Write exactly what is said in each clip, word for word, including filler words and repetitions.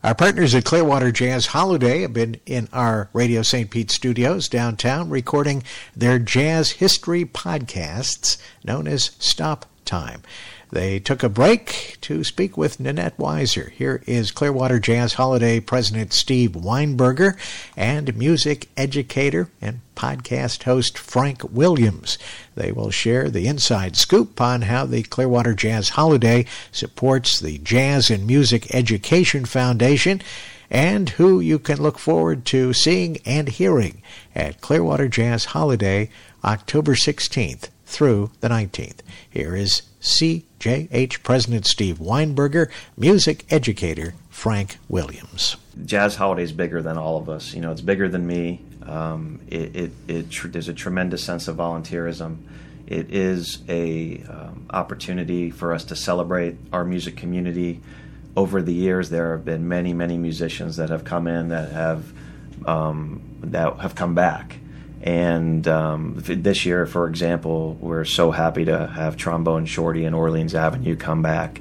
Our partners at Clearwater Jazz Holiday have been in our Radio Saint Pete studios downtown recording their jazz history podcasts known as Stop Time. They took a break to speak with Nanette Weiser. Here is Clearwater Jazz Holiday President Steve Weinberger and music educator and podcast host Frank Williams. They will share the inside scoop on how the Clearwater Jazz Holiday supports the Jazz and Music Education Foundation and who you can look forward to seeing and hearing at Clearwater Jazz Holiday October sixteenth through the nineteenth. Here is C J H President Steve Weinberger, music educator Frank Williams. Jazz Holiday is bigger than all of us. You know, it's bigger than me. Um, it, it, it tr- there's a tremendous sense of volunteerism. It is a um, opportunity for us to celebrate our music community. Over the years, there have been many, many musicians that have come in that have um, that have come back. And um, this year, for example, we're so happy to have Trombone Shorty and Orleans Avenue come back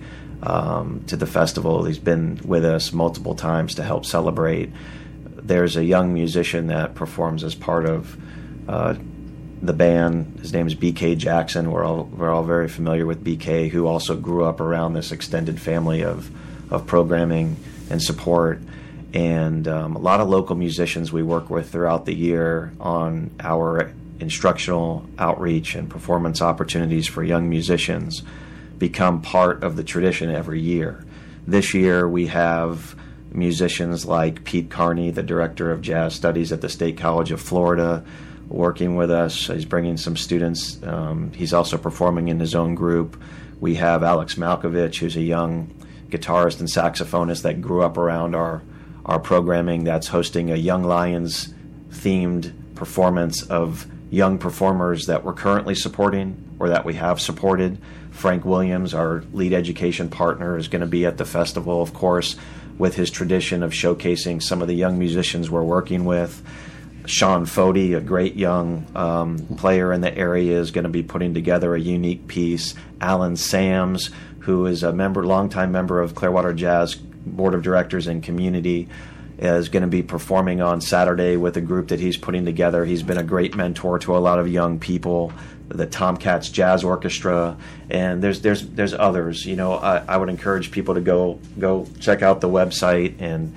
um, to the festival. He's been with us multiple times to help celebrate. There's a young musician that performs as part of uh, the band. His name is B K Jackson. We're all we're all very familiar with B K, who also grew up around this extended family of of programming and support. And um, a lot of local musicians we work with throughout the year on our instructional outreach and performance opportunities for young musicians become part of the tradition every year. This year we have musicians like Pete Carney, the director of jazz studies at the State College of Florida, working with us. He's bringing some students. Um, he's also performing in his own group. We have Alex Malkovich, who's a young guitarist and saxophonist that grew up around our our programming, that's hosting a Young Lions themed performance of young performers that we're currently supporting or that we have supported. Frank Williams, our lead education partner, is going to be at the festival, of course, with his tradition of showcasing some of the young musicians we're working with. Sean Fody, a great young um, player in the area, is going to be putting together a unique piece. Alan Sams, who is a member, longtime member of Clearwater Jazz Board of Directors and Community, is going to be performing on Saturday with a group that he's putting together. He's been a great mentor to a lot of young people, the Tomcats Jazz Orchestra, and there's there's there's others. You know, I, I would encourage people to go go check out the website and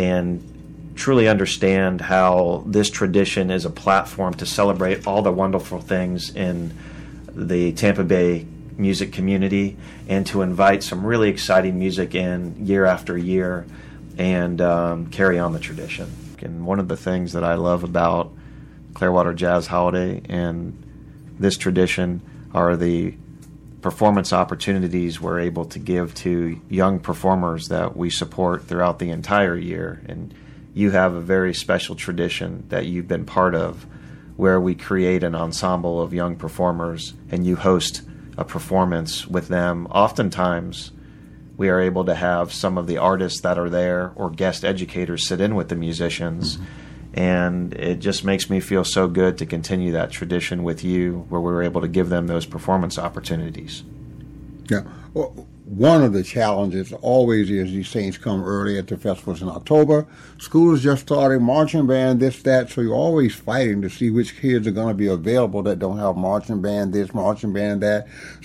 and truly understand how this tradition is a platform to celebrate all the wonderful things in the Tampa Bay music community and to invite some really exciting music in year after year and um, carry on the tradition. And one of the things that I love about Clearwater Jazz Holiday and this tradition are the performance opportunities we're able to give to young performers that we support throughout the entire year. And you have a very special tradition that you've been part of where we create an ensemble of young performers and you host a performance with them. Oftentimes, we are able to have some of the artists that are there or guest educators sit in with the musicians, mm-hmm. and it just makes me feel so good to continue that tradition with you where we were able to give them those performance opportunities. Yeah. Well, one of the challenges always is these things come early at the festivals in October. School is just starting, marching band, this, that, so you're always fighting to see which kids are going to be available that don't have marching band, this, marching band, that.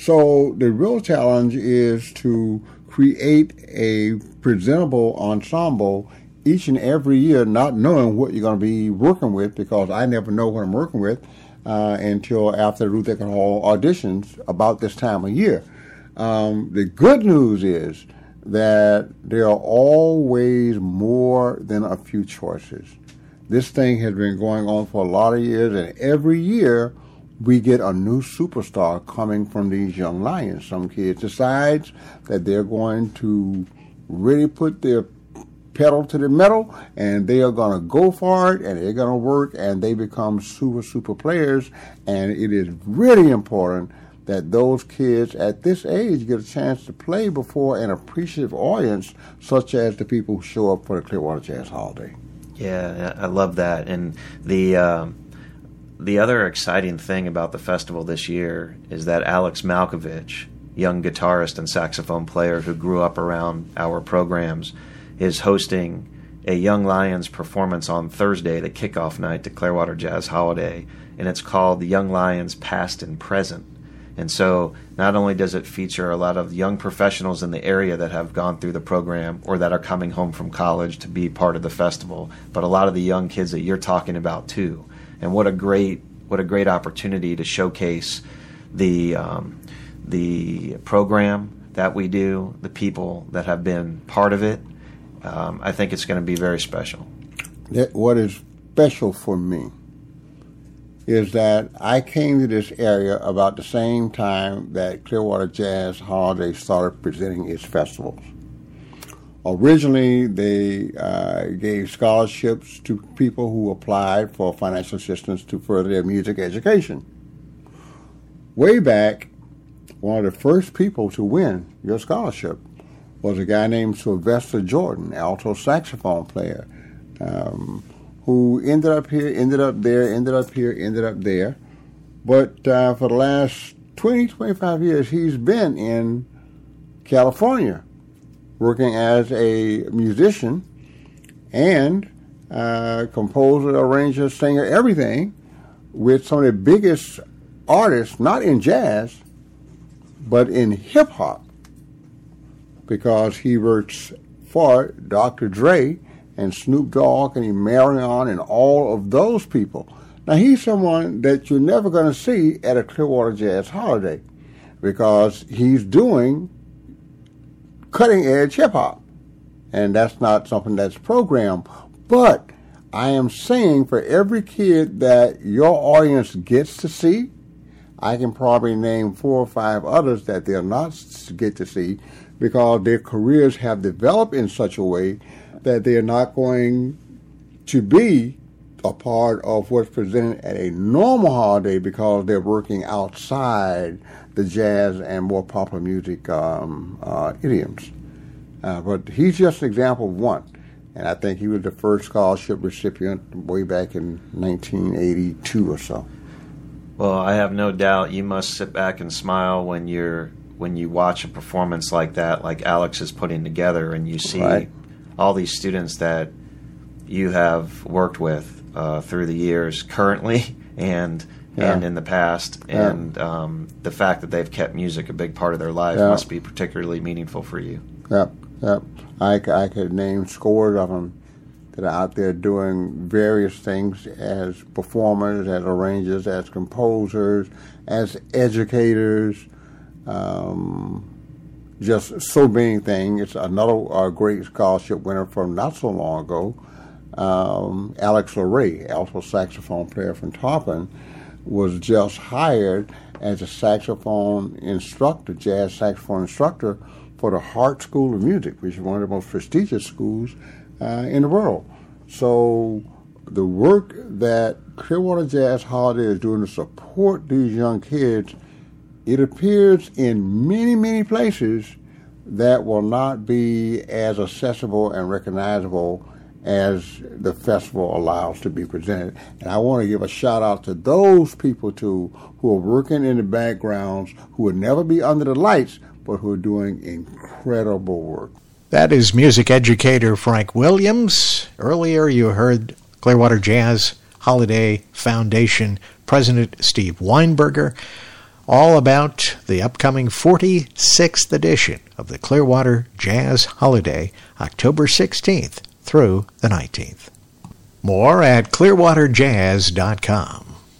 So the real challenge is to create a presentable ensemble each and every year, not knowing what you're going to be working with, because I never know what I'm working with uh, until after Ruth Eckerd Hall auditions about this time of year. Um, the good news is that there are always more than a few choices. This thing has been going on for a lot of years, and every year we get a new superstar coming from these young lions. Some kids decide that they're going to really put their pedal to the metal, and they are going to go for it, and they're going to work, and they become super, super players. And it is really important that those kids at this age get a chance to play before an appreciative audience, such as the people who show up for the Clearwater Jazz Holiday. Yeah, I love that. And the um, the other exciting thing about the festival this year is that Alex Malkovich, young guitarist and saxophone player who grew up around our programs, is hosting a Young Lions performance on Thursday, the kickoff night to Clearwater Jazz Holiday, and it's called the Young Lions Past and Present. And so not only does it feature a lot of young professionals in the area that have gone through the program or that are coming home from college to be part of the festival, but a lot of the young kids that you're talking about too. And what a great what a great opportunity to showcase the um, the program that we do, the people that have been part of it. Um, I think it's going to be very special. What is special for me is that I came to this area about the same time that Clearwater Jazz Holiday started presenting its festivals. Originally, they uh, gave scholarships to people who applied for financial assistance to further their music education. Way back, one of the first people to win your scholarship was a guy named Sylvester Jordan, alto saxophone player, um, who ended up here, ended up there, ended up here, ended up there. But uh, for the last twenty, twenty-five years, he's been in California, working as a musician and uh, composer, arranger, singer, everything, with some of the biggest artists, not in jazz, but in hip-hop, because he works for Doctor Dre and Snoop Dogg and Emarion and all of those people. Now, he's someone that you're never going to see at a Clearwater Jazz Holiday because he's doing cutting-edge hip-hop, and that's not something that's programmed. But I am saying for every kid that your audience gets to see, I can probably name four or five others that they'll not get to see because their careers have developed in such a way that they're not going to be a part of what's presented at a normal holiday because they're working outside the jazz and more popular music um, uh, idioms. Uh, but he's just an example of one. And I think he was the first scholarship recipient way back in nineteen eighty-two or so. Well, I have no doubt you must sit back and smile when you're when you watch a performance like that, like Alex is putting together, and you see Right. all these students that you have worked with uh, through the years, currently and Yeah. and in the past, Yeah. and um, the fact that they've kept music a big part of their life Yeah. must be particularly meaningful for you. Yep, yep. I, c- I could name scores of them that are out there doing various things as performers, as arrangers, as composers, as educators, um, just so many things. It's another uh, great scholarship winner from not so long ago, um, Alex LeRae, alto saxophone player from Tarpon, was just hired as a saxophone instructor, jazz saxophone instructor for the Hart School of Music, which is one of the most prestigious schools uh, in the world. So the work that Clearwater Jazz Holiday is doing to support these young kids, it appears in many, many places that will not be as accessible and recognizable as the festival allows to be presented. And I want to give a shout out to those people too who are working in the backgrounds, who will never be under the lights, but who are doing incredible work. That is music educator Frank Williams. Earlier you heard Clearwater Jazz Holiday Foundation President Steve Weinberger, all about the upcoming forty-sixth edition of the Clearwater Jazz Holiday, October sixteenth through the nineteenth. More at clearwater jazz dot com.